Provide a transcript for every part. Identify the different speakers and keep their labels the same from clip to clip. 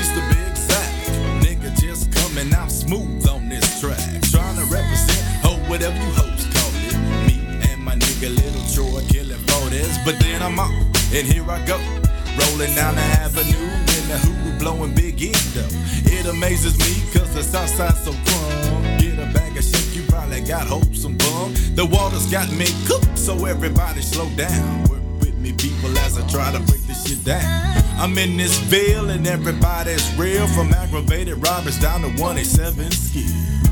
Speaker 1: East to be exact. Nigga just coming out smooth on this track. Trying to represent, whatever you hoes call it. Me and my nigga Little Troy killing for this. But then I'm out, and here I go. Rolling down the avenue in the hood, blowing big endo. It amazes me cause the south side's so crumb. Get a bag of shit, you probably got hope some bum. The water's got me cooked, so everybody slow down. Work with me people as I try to break this shit down. I'm in this Ville and everybody's real. From aggravated robbers down to 187 skill.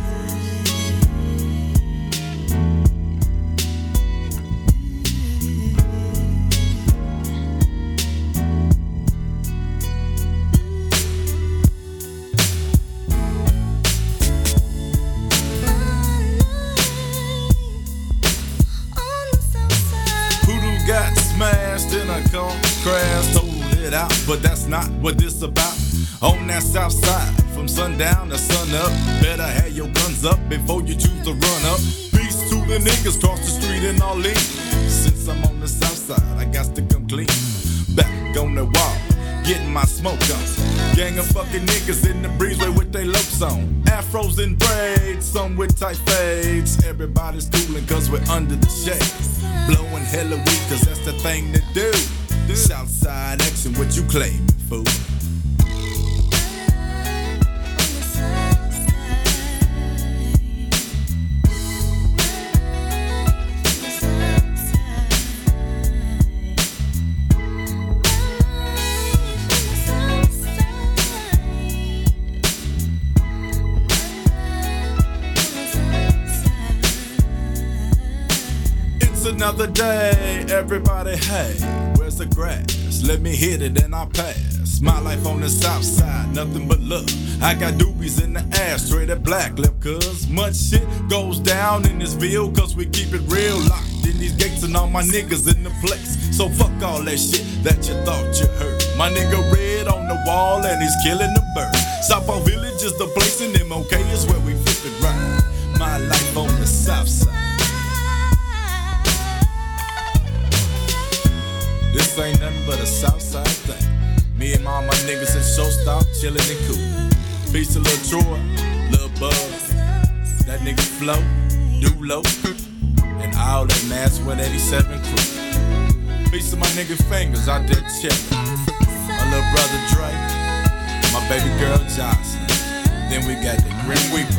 Speaker 1: Got smashed in a car crash, totaled it out, but that's not what this about. On that south side, from sundown to sun up, better have your guns up before you choose to run up. Peace to the niggas cross the street and all in. Since I'm on the south side, I got to come clean. Back on the wall, getting my smoke on. Gang of fucking niggas in the breezeway with they lopes on. Afros and braids, some with tight fades. Everybody's coolin' cause we're under the shade. Blowing hella weed cause that's the thing to do. Southside action, what you claimin', fool? Another day, everybody, hey, where's the grass? Let me hit it and I'll pass. My life on the south side, nothing but love. I got doobies in the ass, straight at black lip, cause much shit goes down in this Ville, cause we keep it real locked in these gates and all my niggas in the place. So fuck all that shit that you thought you heard. My nigga Red on the wall and he's killing the bird. Southpaw Village is the place and MOK is where we flip it right. My life on the south side. This ain't nothing but a Southside thing. Me and all my niggas in Showstop, chillin' and cool. Peace to Lil Troy, Lil Buzz, that nigga Flo, Dulo, and all that Mass 187 crew. Peace to my nigga Fingers out there chillin'. My little brother Dre, my baby girl Johnson. Then we got the Grim Week